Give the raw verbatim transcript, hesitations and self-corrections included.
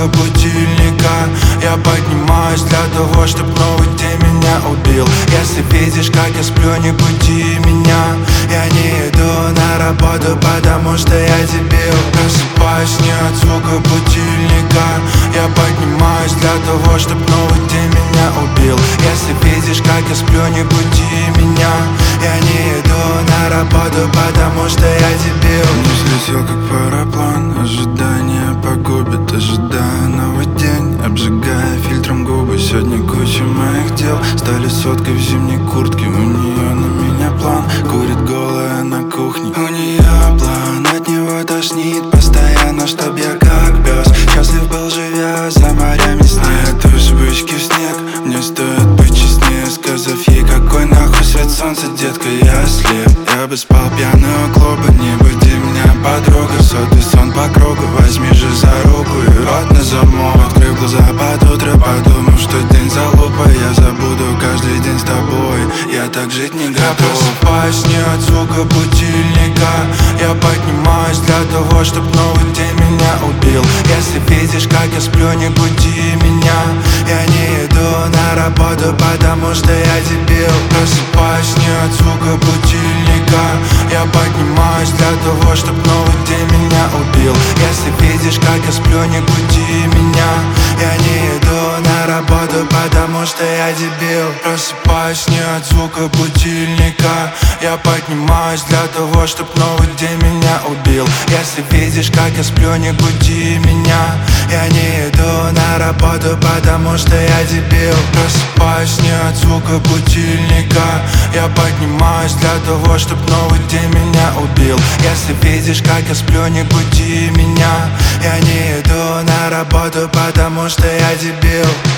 звука будильника. Я поднимаюсь для того, чтоб новый день меня убил. Если видишь, как я сплю, не буди меня. Я не иду на работу, потому что я дебил. Просыпаюсь не от звука будильника. Я поднимаюсь для того, чтоб новый день меня убил. Если видишь, как я сплю, не буди меня. Я не иду на работу, потому что я дебил. Не взлетел как параплан, ожидание погубит. Ожидая новый день, обжигая фильтром губы. Сегодня куча моих дел стали соткой в зимней куртке. У нее на меня план, курит голая на кухне. У нее план, от него тошнит постоянно, чтоб я как пес счастлив был, живя за морями с ней. От вспышки в снег мне стоит быть честнее, сказав ей, какой нахуй свет солнца, детка, я слеп. Я бы спал пьяный у клуба, не буди меня, подруга. Сотый сон по кругу, возьми же за руку и рот на замок. Открыв глаза под утро, подумав, что день залупа. Я забуду каждый день с тобой, я так жить не готов. Я просыпаюсь не от звука будильника. Я поднимаюсь для того, чтоб новый день меня убил. Если видишь, как я сплю, не буди меня. Я не иду на работу, потому что я дебил. Просыпаюсь не от звука будильника. Я поднимаюсь для того, чтоб новый день меня убил. Если видишь, как я сплю, не буди меня. Я не иду на работу, потому что я дебил. Просыпаюсь не от звука будильника. Я поднимаюсь для того, чтоб новый день меня убил. Если видишь, как я сплю, не буди меня. Я не иду на работу, потому что я дебил. Просыпаюсь не от звука будильника. Я поднимаюсь для того, чтоб новый день меня убил. Если видишь, как я сплю, не буди меня. Я не иду на работу, потому что я дебил.